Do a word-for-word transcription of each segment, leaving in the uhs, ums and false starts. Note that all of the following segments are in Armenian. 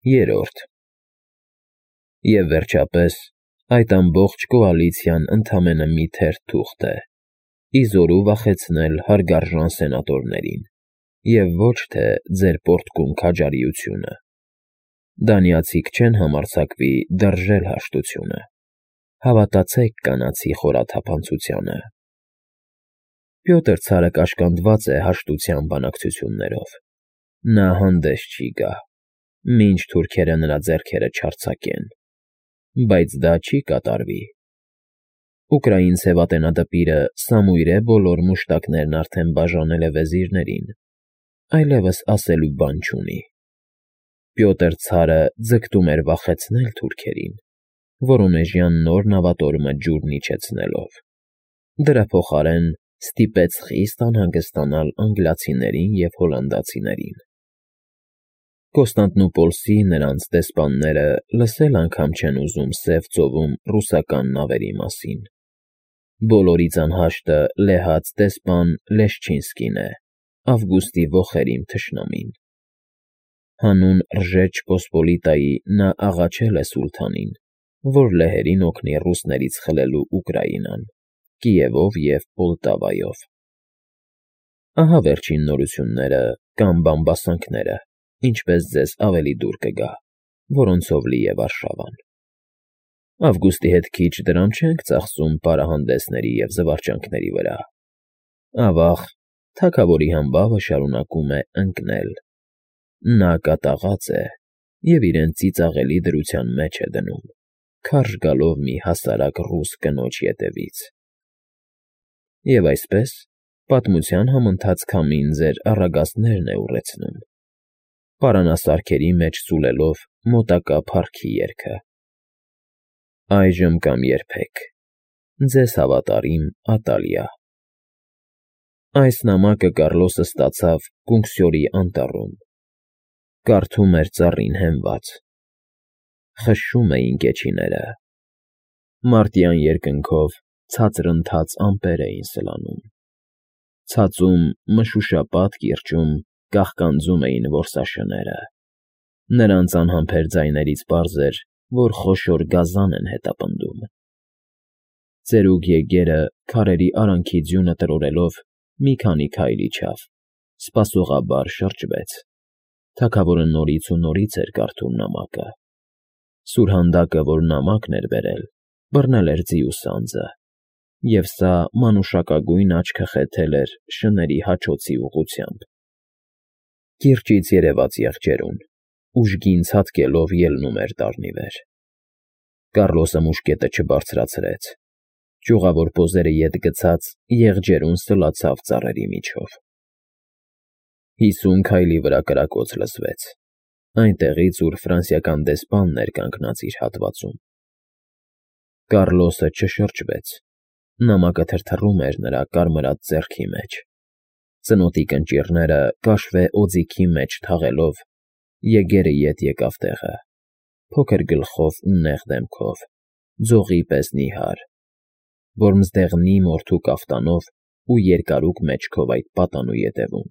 Երորդ Եվ վերջապես, այդ ամբողջ կոալիցիան ընդամենը մի թերթ թուղթ է, իզորու վախեցնել հարգարժան սենատորներին, և ոչ թե ձեր պոռթկում քաջարիությունը. դանիացիք չեն համարձակվի դրժել հաշտությունը, հավատացեք կանացի խորաթափանցությանը։ Պյոտր ցարը կաշկանդված է հաշտության բանակցություններով, նա հանդես չի գա, մինչ թուրքերը նրա ձեռքերը չարձակեն, բայց դա չի կատարվի։ Ուկրաին ցևատենադպիրը Սամույր է բոլոր մուշտակներն արդեն բաժանել է վեզիրներին, այլևս ասելու բան չունի։ Պյոտր ցարը ձգտում էր վախեցնել թուրքերին, որոնեժյան նոր նավատորմը ջուրն իջեցնելով, դրա փոխարեն ստիպեց խիստ անհանգստանալ անգլիացիներին և հոլանդացիներին։ Կոստանդնուպոլսի նրանց դեսպանները լսել անգամ չեն ուզում Սև ծովում ռուսական նավերի մասին։ Բոլորից անհաշտը լեհած դեսպան Լեշչինսկին է, Ավգուստի ոխերիմ թշնամին։ Հանուն Ռժեչ Պոսպոլիտայի նա աղաչել է սուլթանին, որ լեհերին օգնի ռուսներից խլելու Ուկրաինան՝ Կիևով և Պոլտավայով։ Ահա վերջին նորությունները կամ բամբասանքները, ինչպես ձեզ ավելի դուր կգա, որոնցով լի է Վարշավան։ Ավգուստի հետ քիչ դրամ չենք ծախսում պարահանդեսների և զվարճանքների վրա։ Ավաղ, թագավորի համբավը շարունակում է ընկնել։ Նա կատաղած է և իրեն ծիծաղելի դրության մեջ է դնում, քարշ գալով մի հասարակ ռուս կնոջ ետևից։ Եվ այսպես, պատմության համընթաց քամին ձեր առագաստներն է ուռեցնում, պարանասարքերի մեջ սուլելով մոտակա փառքի երգը։ Այժմ կամ երբեք։ Ձեզ հավատարիմ Ատալիա։ Այս նամակը Կառլոսը ստացավ Կունքսյորի անտառում։ Կարդում էր ծառին հենված։ Խշշում էին կեչիները։ Մարտյան երկնքով ցածրընթաց ամպեր էին սլանում։ Ցածում մշուշապատ կիրճում կաղկանձում էին որսաշները։ Նրանց անհամբեր ձայներից պարզ էր, որ խոշոր գազան են հետապնդում։ Ծերուկ եգերը քարերի արանքի ձյունը տրորելով մի քանի քայլ իջավ, սպասողաբար շրջվեց։ Թագավորը նորից ու նորից էր կարդում նամակը։ Սուրհանդակը, որ նամակն էր բերել, բռնել էր ձիու սանձը, և սա մանուշակագույն աչքը խեթել էր շների հաչոցի ուղղությամբ։ Կիրճից երևաց եղջերուն, ուժգին ցատկելով ելնում էր տարնի վեր։ Կառլոսը մուշկետը չբարձրացրեց։ Ճյուղավոր պոզերը ետ գցած եղջերուն սլացավ ծառերի միջով։ Հիսուն քայլի վրա կրակոց լսվեց, այնտեղից, ուր ֆրանսիական դեսպանն էր կանգնած իր հատվածում։ Կառլոսը չշրջվեց։ Նամակը թրթռում էր նրա կարմրած ձեռքի մեջ։ Ծնոտի կնճիռները կաշվե օձիքի մեջ թաղելով, եգերը ետ եկավ տեղը, փոքր գլխով ու նեղ դեմքով, ձողի պես նիհար, որմզդեղնի մորթու կաֆտանով ու երկարուկ մեջքով այդ պատանու ետևում։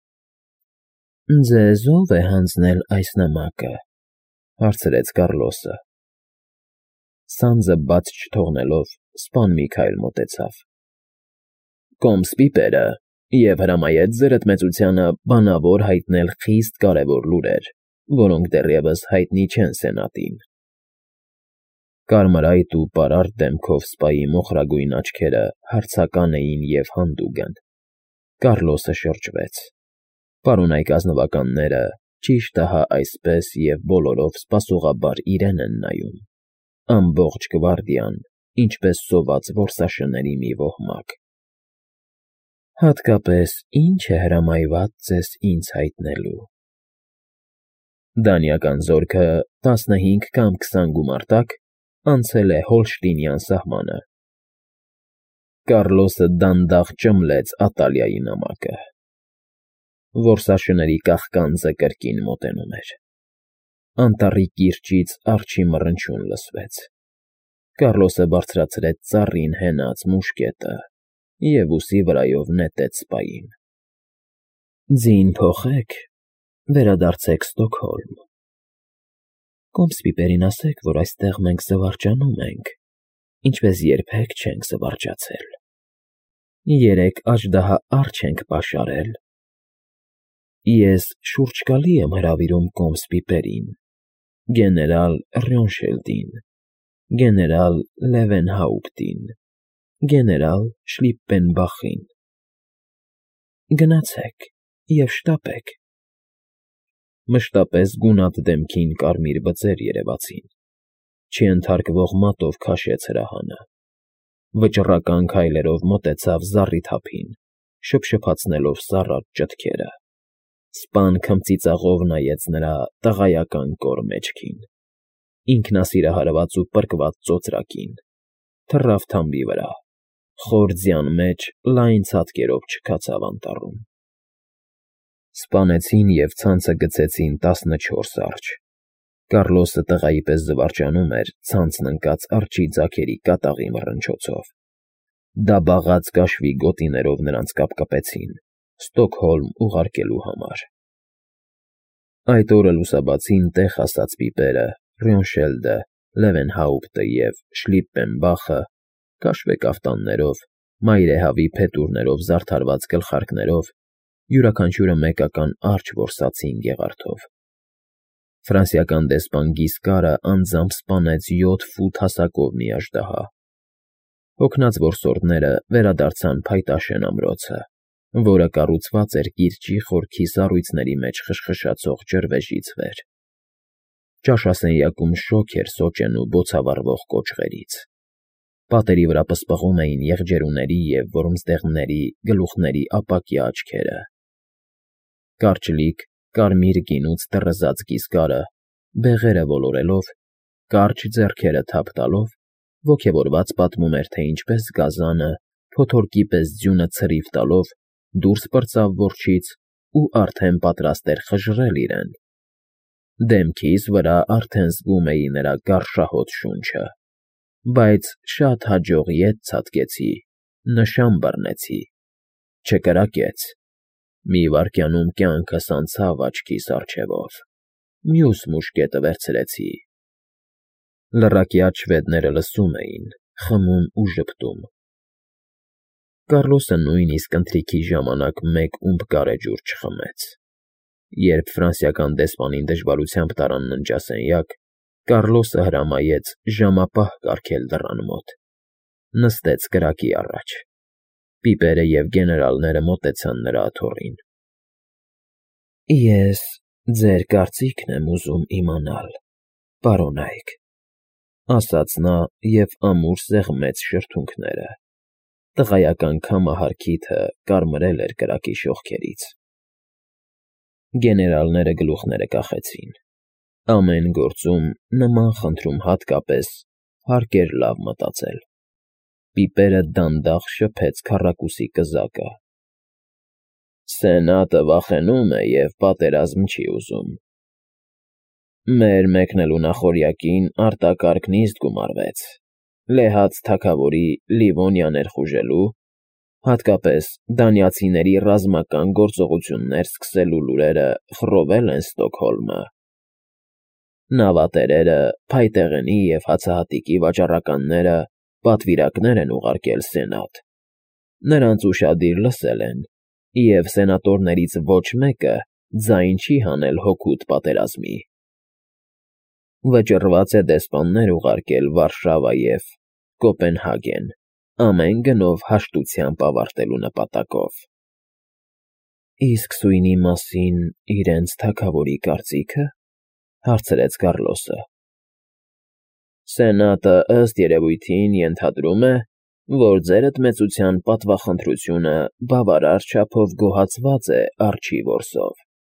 «Ձեզ ո՞վ է հանձնել այս նամակը», հարցրեց Կառլոսը։ Սանձը բաց չթողնելով, սպան մի քայլ մոտեցավ։ «Կոմս պիպերը և հրամայեց ձերըտմեծությանը բանավոր հայտնել խիստ կարևոր լուրեր, որոնք դեռևս հայտնի չեն սենատին»։ Կարմրայտ ու պարարտ դեմքով սպայի մոխրագույն աչքերը հարցական էին և հանդուգն։ Կառլոսը շրջվեց։ Պարոնայք ազնվականները, ճիշտ ահա այսպես և բոլորով սպասողաբար իրեն են նայում, ամբողջ գվարդիան, ինչպես սոված որսաշների մի ոհմակ։ Հատկապես ի՞նչ է հրամայված ձեզ ինձ հայտնելու։ Դանիական զորքը տասնհինգ կամ քսան գումարտակ անցել է Հոլշտինյան սահմանը։ Կառլոսը դանդաղ ճմլեց Ատալիայի նամակը։ Որսաշների կաղկանձը կրկին մոտենում էր։ Անտառի կիրճից արջի մռնչյուն լսվեց։ Կառլոսը բարձրացրեց ծառին հենած մուշկետը և ուսի վրայով նետեց սպային։ «Ձին փոխեք, վերադարձեք Ստոկհոլմ։ Կոմս պիպերին ասեք, որ այստեղ մենք զվարճանում ենք, ինչպես երբեք չենք զվարճացել։ Երեք աջդահա արջ ենք պաշարել։ Ես շուրջկալի եմ հրավիրում կոմս պիպերին, գեներալ Ռյոնշելդին, գեներալ Լևենհաուպտին, գեներալ Շլիպպենբախին։ Գնացեք և շտապեք։ Մշտապես գունատ դեմքին կարմիր բծեր երևացին, չենթարկվող մատով քաշեց հրահանը, վճռական քայլերով մոտեցավ զառիթափին, շփշփացնելով սառած ճտքերը, սպան քմծիծաղով նայեց նրա տղայական կոր մեջքին, ինքնասիրահարված ու պրկված ծոծրակին, թռավ թամբի վրա, խոր ձյան մեջ լայն ցատկերով չքացավ անտառում։ Սպանեցին և ցանցը գցեցին տասնչորս արջ։ Կառլոսը տղայի պես զվարճանում էր ցանցն ընկած արջի ձագերի կատաղի մռնչոցով։ Դաբաղած կաշվի գոտիներով նրանց կապկպեցին՝ Ստոկհոլմ ուղարկելու համար։ Այդ օրը լուսաբացին տեղ հասած պիպերը, Ռյոնշելդը, Լևենհաուպտը և Շլիպպենբախը կաշվե կաֆտաններով, մայրեհավի փետուրներով զարդարված գլխարկներով, յուրաքանչյուրը մեկական արջը որսացին գեղարդով։ Ֆրանսիական դեսպան Գիսկարը անձամբ սպանեց յոթ ֆուտ հասակով մի աժդահա։ Հոգնած որսորդները վերադարձան Փայտաշեն ամրոցը, որը կառուցված էր կիրճի խորքի սառույցների մեջ խշխշացող ջրվեժից վեր։ Ճաշասենյակում շոգ էր սոճենու բոցավառվող կոճղերից։ Պատերի վրա պսպղում էին եղջերուների և որմզդեղների գլուխների ապակյա աչքերը։ Կարճլիկ, կարմիր գինուց տռզած Գիսկարը, բեղերը ոլորելով, կարճ ձեռքերը թափ տալով, ոգևորված պատմում էր, թե ինչպես գազանը, փոթորկի պես ձյունը ցրիվ տալով, դուրս պրծավ որջից ու արդեն պատրաստ էր խժռել իրեն։ Դեմքիս վրա արդեն զգում էի նրա գարշահոտ շունչը, բայց շատ հաջող ետ ցատկեցի, նշան բռնեցի, չկրակեց։ Մի վայրկյանում կյանքս անցավ աչքիս առջևով, մյուս մուշկետը վերցրեցի։ Լռակյաց շվեդները լսում էին, խմում ու ժպտում։ Կառլոսը նույնիսկ ընթրիքի ժամանակ մեկ ումպ գարեջուր չխմեց։ Երբ ֆրանսիական դեսպանին դժվարությամբ տարան ննջասենյակ, Կառլոսը հրամայեց ժամապահ կարգել դռան մոտ։ Նստեց կրակի առաջ։ Պիպերը և գեներալները մոտեցան նրա աթոռին։ Ես ձեր կարծիքն եմ ուզում իմանալ, պարոն Այք, ասաց նա և ամուր սեղմեց շրթունքները։ Տղայական քամահարքիթը կարմրել էր կրակի շողքերից։ Գեներալները գլուխները կախեցին։ Ամեն գործում նման խնդրում հատկապես հարկ էր լավ մտածել։ Պիպերը դանդաղ շփեց քառակուսի կզակը։ Սենատը վախենում է և պատերազմ չի ուզում։ Մեր մեկնելու նախօրյակին արտակարգ նիստ գումարվեց, լեհած թագավորի Լիվոնիա ներխուժելու, հատկապես դանիացիների ռազմական գործողություններ սկսելու լուրերը խռովել են Ստոկհոլմը։ Նավատերերը, փայտեղենի և հացահատիկի վաճառականները պատվիրակներ են ուղարկել սենատ։ Նրանց ուշադիր լսել են, և սենատորներից ոչ մեկը ձայն չի հանել հօգուտ պատերազմի։ Վճռված է դեսպաններ ուղարկել Վարշավա և Կոպենհագեն, ամեն գնով հաշտությամբ ավարտելու նպատակով։ Իսկ սույնի մասին իրենց թագավորի կարծիքը, հարցրեց Կառլոսը։ Սենատը ըստ երևույթին ենթադրում է, որ ձերդ մեծության պատվախնդրությունը բավարար չափով գոհացված է արջի որսով։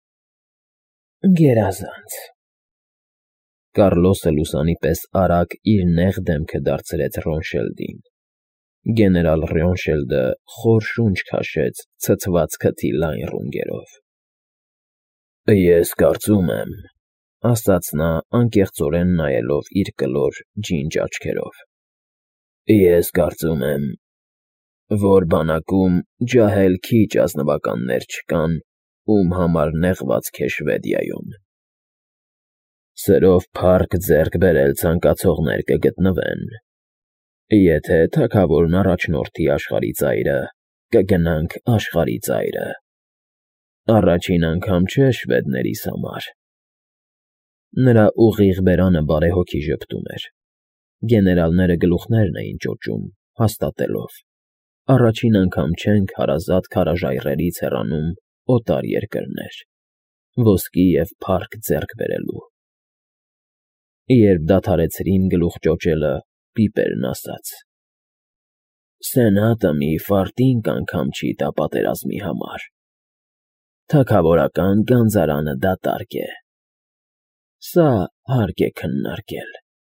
Գերազանց։ Կառլոսը լուսանի պես արագ իր նեղ դեմքը դարձրեց Ռյոնշելդին։ Գեներալ Ռյոնշելդը խոր շունչ քաշեց ցցված քթի լայն ռունգերով։ Ես կարծում եմ, ասաց նա անկեղծորեն նայելով իր կլոր ջինջ աչքերով, ես կարծում եմ, որ բանակում ջահել քիչ ազնվականներ չկան, ում համար նեղվածք է Շվեդիայում։ Սրով փառք ձեռք բերել ցանկացողներ կգտնվեն։ Եթե թագավորն առաջնորդի աշխարհի ծայրը, կգնանք աշխարհի ծայրը։ Առաջին անգամ չէ շվեդներիս համար։ Նրա ուղիղ բերանը բարեհոգի ժպտում էր։ Գեներալները գլուխներն էին ճոճում, հաստատելով. առաջին անգամ չենք հարազատ քարաժայռերից հեռանում օտար երկրներ, ոսկի և փառք ձեռք բերելու։ Երբ դադարեցրին գլուխ ճոճելը, Պիպերն ասաց. Սենատը մի ֆարտինկ անգամ չի տա պատերազմի համար։ Թագավորական գանձարանը դատարկ է։ Սա հարկ է քննարկել։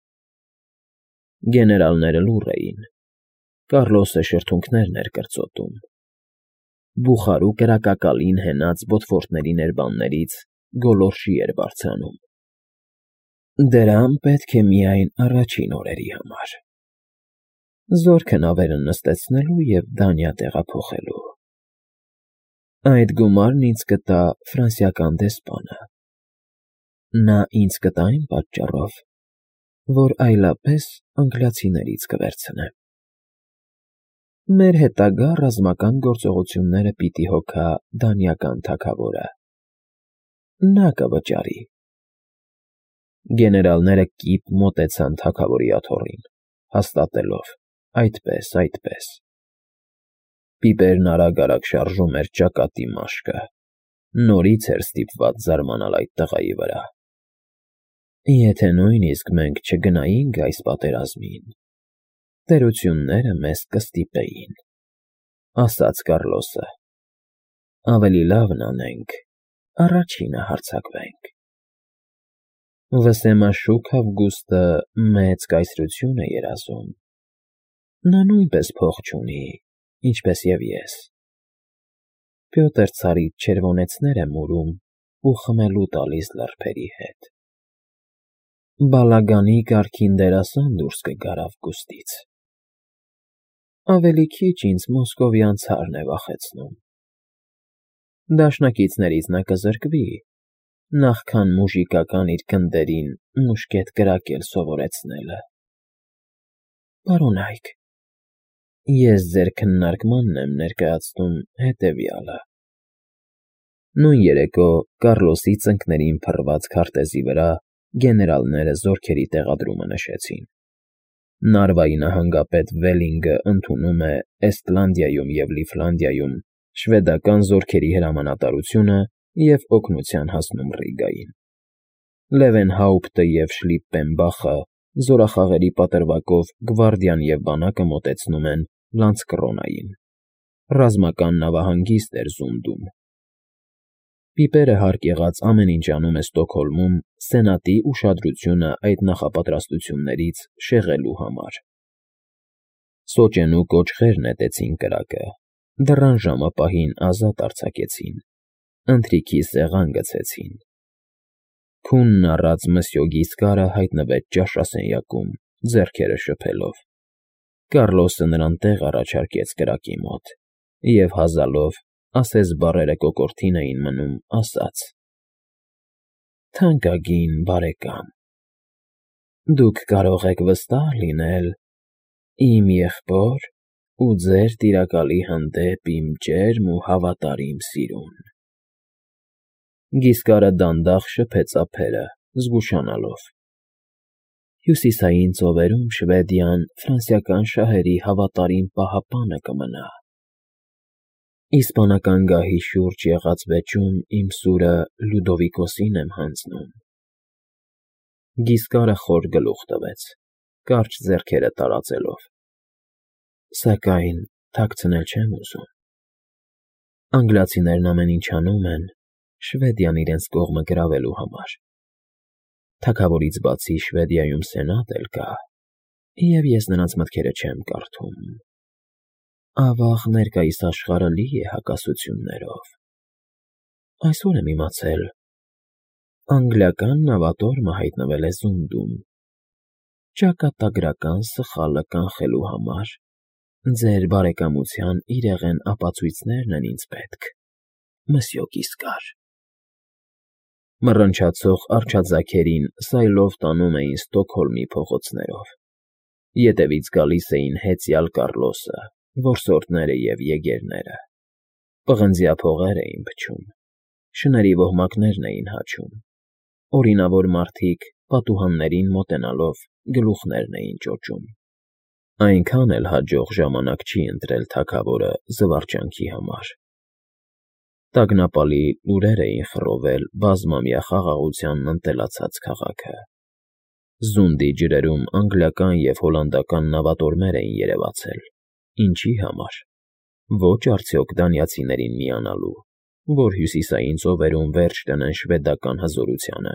Գեներալները լուռ էին։ Կառլոսը շրթունքներն էր կրծոտում։ Բուխարու կրակակալին հենած բոթվորտների ներբաններից գոլորշի էր բարձրանում։ Դրան պետք է միայն առաջին օրերի համար։ Զորքը նավերը նստեցնելու և Դանիա տեղափոխելու։ Այդ գումարն ինձ կտա ֆրանսիական դեսպանը։ Նա ինձ կտա այն պատճառով, որ այլապես անգլիացիներից կվերցնեմ։ Մեր հետագա ռազմական գործողությունները պիտի հոգա դանիական թագավորը։ Նա կվճարի։ Գեներալները կիպ մոտեցան թագավորի աթոռին, հաստատելով. այդպես, այդպես։ Պիպերն արագ-արագ շարժում էր ճակատի մաշկը։ Նորից էր ստիպված զարմանալ այդ տղայի վրա։ Եթե նույնիսկ մենք չգնայինք այս պատերազմին, տերությունները մեզ կստիպեին, ասաց Կառլոսը։ Ավելի լավն անենք, առաջինը հարձակվենք։ Վսեմաշուք Ավգուստը մեծ կայսրություն է երազում։ Նա նույնպես փող չունի, ինչպես և ես։ Պյոտր ցարից չերվոնեցներ է մուրում ու խմելու տալիս լրբերի հետ։ Բալագանի կարգին դերասան դուրս կգար Ավգուստից։ Ավելի քիչ ինձ մոսկովյան ցարն է վախեցնում։ Դաշնակիցներից նա կզրկվի, նախքան մուժիկական իր գնդերին մուշկետ կրակել սովորեցնելը։ Պարոնայք, ես ձեր քննարկմանն եմ ներկայացնում հետևյալը։ Նույն երեկո Կառլոսի ծնկներին փռված քարտեզի վրա գեներալները զորքերի տեղադրումը նշեցին։ Նարվայի նահանգապետ Վելինգը ընդունում է Էստլանդիայում և Լիֆլանդիայում շվեդական զորքերի հրամանատարությունը և օգնության հասնում Ռիգային։ Լևենհաուպտը և Շլիպպենբախը զորախաղերի պատրվակով գվարդիան և բանակը մոտեցնում են Լանցկրոնային։ Ռազմական նավահանգիստ էր Զունդում։ Պիպերը հարկ եղած ամեն ինչ անում է Ստոկհոլմում սենատի ուշադրությունը այդ նախապատրաստություններից շեղելու համար։ Սոճենու կոճղեր նետեցին կրակը, դռան ժամը պահին ազատ արձակեցին, ընթրիքի սեղան գցեցին։ Քունն առած Մսյո Գիսկարը հայտնվեց ճաշասենյակում, ձեռքերը շփելով։ Կառլոսը նրան տեղ առաջարկեց կրակի մոտ և, հազալով, ասես բառերը կոկորդին էին մնում, ասաց. Թանկագին բարեկամ, դուք կարող եք վստահ լինել իմ եղբոր ու ձեր տիրակալի հանդեպ իմ ջերմ ու հավատարիմ սիրուն։ Գիսկարը դանդաղ շփեց ափերը, զգուշանալով. Հյուսիսային ծովերում Շվեդիան ֆրանսիական շահերի հավատարիմ պահապանը կմնա։ Իսպանական գահի շուրջ եղած վեճում իմ սուրը Լյուդովիկոսին եմ հանձնում։ Գիսկարը խոր գլուխ տվեց, կարճ ձեռքերը տարածելով։ Սակայն թաքցնել չեմ ուզում։ Անգլիացիներն ամեն ինչ անում են Շվեդիան իրենց կողմը գրավելու համար։ Թագավորից բացի Շվեդիայում սենատ էլ կա, և ես նրանց մտքերը չեմ կարդում։ Ավաղ ներկայիս աշխարհը լի է հակասություններով։ Այսօր եմ իմացել. անգլիական նավատորմը հայտնվել է Զունդում։ Ճակատագրական սխալը կանխելու համար ձեր բարեկամության իրեղեն ապացույցներն են ինձ պետք, Մսյո Գիսկար։ Մռնչացող արջաձագերին սայլով տանում էին Ստոկհոլմի փողոցներով։ Ետևից գալիս էին հեծյալ Կառլոսը, որսորդները և եգերները։ Պղնձյա փողեր էին փչում, շների ոհմակներն էին հաչում, օրինավոր մարդիկ պատուհաններին մոտենալով գլուխներն էին ճոճում։ Այնքան էլ հաջող ժամանակ չի ընտրել թագավորը զվարճանքի համար։ Տագնապալի լուրեր էին խռովել բազմամյա խաղաղությանն ընտելացած քաղաքը։ Զունդի ջրերում անգլիական և հոլանդական նավատորմեր էին երևացել։ Ինչի համար։ Ոչ արդյոք դանիացիներին միանալու, որ հյուսիսային ծովերում վերջ տնեն շվեդական հզորությանը։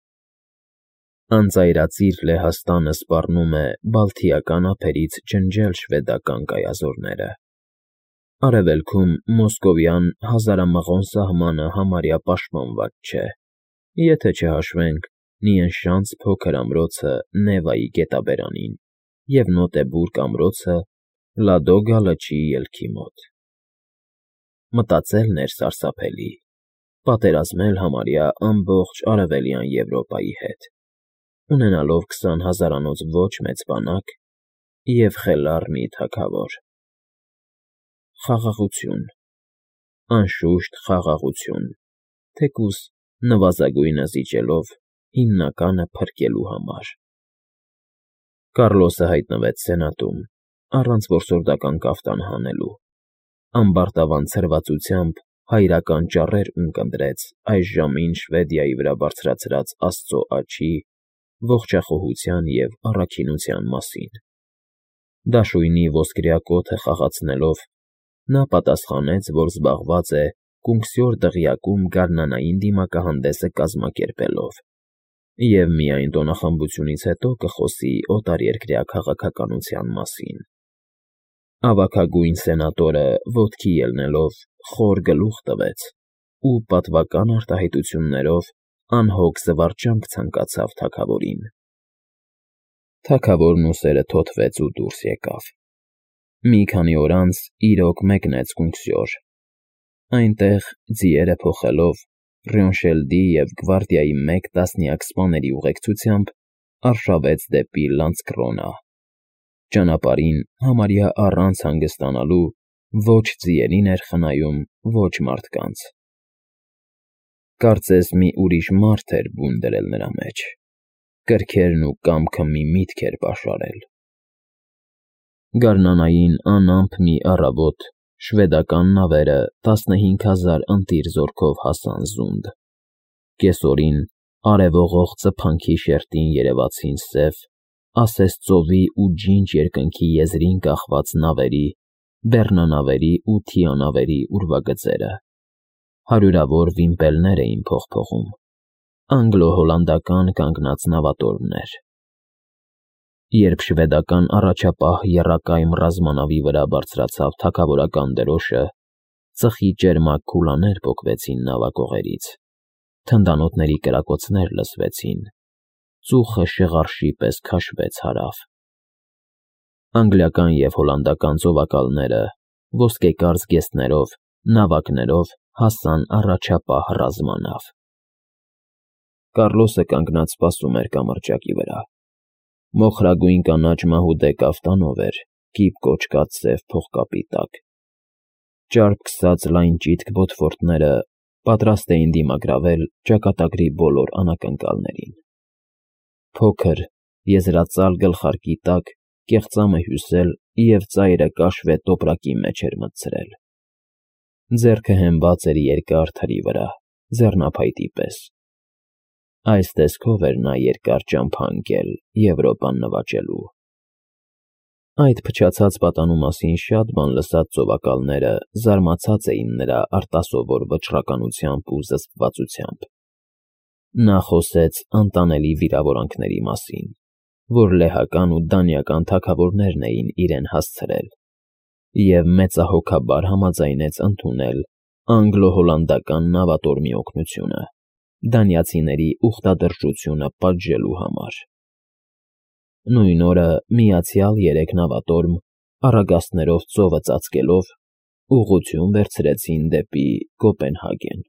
Անծայրածիր Լեհաստանը սպառնում է Բալթիական ափերից ջնջել շվեդական կայազորները։ Արևելքում մոսկովյան հազարամղոն սահմանը համարյա պաշտպանված չէ, եթե չհաշվենք Նիենշանց փոքր ամրոցը Նևայի գետաբերանին և Նոտեբուրգ ամրոցը Լադոգա լճի ելքի մոտ։ Մտածելն էր սարսափելի, պատերազմել համարյա ամբողջ արևելյան Եվրոպայի հետ, ունենալով քսան հազարանոց ոչ մեծ բանակ և խելառ մի թագավոր։ Խաղաղություն, անշուշտ խաղաղություն, թեկուզ նվազագույնը զիջելով հիմնականը փրկելու համար։ Կառլոսը հայտնվեց սենատում, առանց որսորդական կաֆտան հանելու, ամբարտավան ցրվածությամբ հայրական ճառեր ունկնդրեց այժմին Շվեդիայի վրա բարձրացրած աստծո աջի, ողջախոհության և առաքինության մասին։ Դաշույնի ոսկրյա կոթը խաղացնելով՝ նա պատասխանեց, որ զբաղված է կունքսյոր դղյակում գարնանային դիմակահանդեսը կազմակերպելով և միայն տոնախմբությունից հետո կխոսի օտարերկրյա քաղաքականության մասին։ Ավագագույն սենատորը ոտքի ելնելով խոր գլուխ տվեց ու պատվական արտահայտություններով անհոգ զվարճանք ցանկացավ թագավորին։ Թագավորն ուսերը թոթվեց ու դուրս եկավ։ Մի քանի օր անց իրոք մեկնեց կունքսյոր։ Այնտեղ, ձիերը փոխելով, Ռյոնշելդի և գվարդիայի մեկ տասնյակ սպաների ուղեկցությամբ արշավեց դեպի Լանսկրոնա, ճանապարհին համարյա առանց հանգստանալու ոչ ձիերին էր խնայում, ոչ մարդկանց։ Կարծես մի ուրիշ մարդ էր բուն դրել նրա մեջ, կրքերն ու կամքը մի միտք էր պաշարել։ Գարնանային անամպ մի առավոտ շվեդական նավերը տասնհինգ հազար ընտիր զորքով հասան Զունդ։ Կեսօրին արևողող ծփանքի շերտին երևացին սև, ասես ծովի ու ջինջ երկնքի եզրին կախված նավերի, բեռնանավերի ու թիանավերի ուրվագծերը։ Հարյուրավոր վիմպելներ էին փողփողում, անգլո֊հոլանդական կանգնած նավատորմներ։ Երբ շվեդական առաջապահ եռակայմ ռազմանավի վրա բարձրացավ թագավորական դրոշը, ծխի ճերմակ քուլաներ պոկվեցին նավակողերից, թնդանոթների կրակոցներ լսվեցին, ծուխը շեղարշի պես քաշվեց հարավ։ Անգլիական և հոլանդական ծովակալները ոսկեկարծ գեստներով, նավակներով հասան առաջապահ ռազմանավ։ Կառլոսը կանգնած սպասում էր կամրջակի վրա։ Մոխրագույն կանաչ մահուդե կաֆտանով էր, կիպ կոճկած սև փողկապի տակ։ Ճարպ քսած լայն ճիտկ բոթֆորտները պատրաստ էին դիմագրավել ճակատագրի բոլոր անակնկալներին։ Փոքր, եզրածալ գլխարկի տակ կեղծամը հյուսել և ծայրը կաշվե տոպրակի մեջ էր մտցրել։ Ձեռքը հենված էր երկար թրի վրա, ձեռնափայտի պես։ Այս տեսքով էր նա երկար ճամփա ընկել Եվրոպան նվաճելու։ Այդ փչացած պատանու մասին շատ բան լսած ծովակալները զարմացած էին նրա արտասովոր վճռականությամբ ու զսպվածությամբ։ Նա խոսեց անտանելի վիրավորանքների մասին, որ լեհական ու դանիական թագավորներն էին իրեն հասցրել, և մեծահոգաբար համաձայնեց ընդունել անգլո֊հոլանդական նավատորմի օգնությունը դանիացիների ուխտադրժությունը պատժելու համար։ Նույն օրը միացյալ երեք նավատորմ, առագաստներով ծովը ծածկելով, ուղղություն վերցրեցին դեպի Կոպենհագեն։